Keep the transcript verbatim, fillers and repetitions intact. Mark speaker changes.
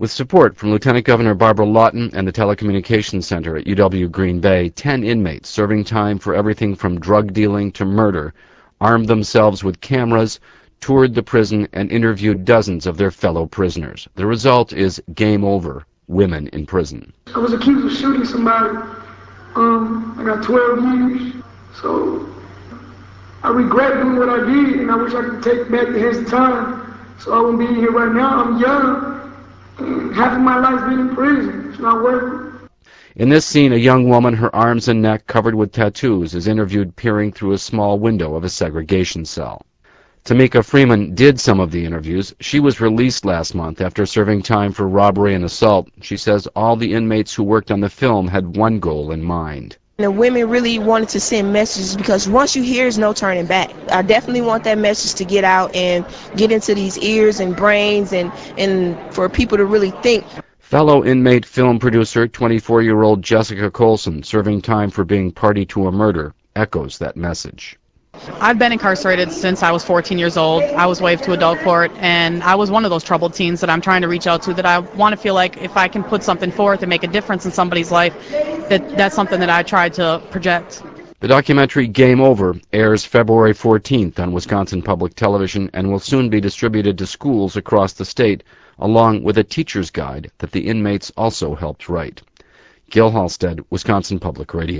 Speaker 1: With support from Lieutenant Governor Barbara Lawton and the Telecommunications Center at U W Green Bay, ten inmates serving time for everything from drug dealing to murder armed themselves with cameras, toured the prison, and interviewed dozens of their fellow prisoners. The result is Game Over: Women in Prison.
Speaker 2: I was accused of shooting somebody. Um, I got twelve years, so I regret doing what I did, and I wish I could take back the hands of time, so I wouldn't be here right now. I'm young, and half of my life been in prison. It's not worth it.
Speaker 1: In this scene, a young woman, her arms and neck covered with tattoos, is interviewed peering through a small window of a segregation cell. Tamika Freeman did some of the interviews. She was released last month after serving time for robbery and assault. She says all the inmates who worked on the film had one goal in mind.
Speaker 3: The women really wanted to send messages because once you hear, there's no turning back. I definitely want that message to get out and get into these ears and brains, and, and for people to really think.
Speaker 1: Fellow inmate film producer, twenty-four-year-old Jessica Colson, serving time for being party to a murder, echoes that message.
Speaker 4: I've been incarcerated since I was fourteen years old. I was waived to adult court, and I was one of those troubled teens that I'm trying to reach out to, that I want to feel like if I can put something forth and make a difference in somebody's life, that that's something that I try to project.
Speaker 1: The documentary Game Over airs February fourteenth on Wisconsin Public Television and will soon be distributed to schools across the state, along with a teacher's guide that the inmates also helped write. Gil Halstead, Wisconsin Public Radio.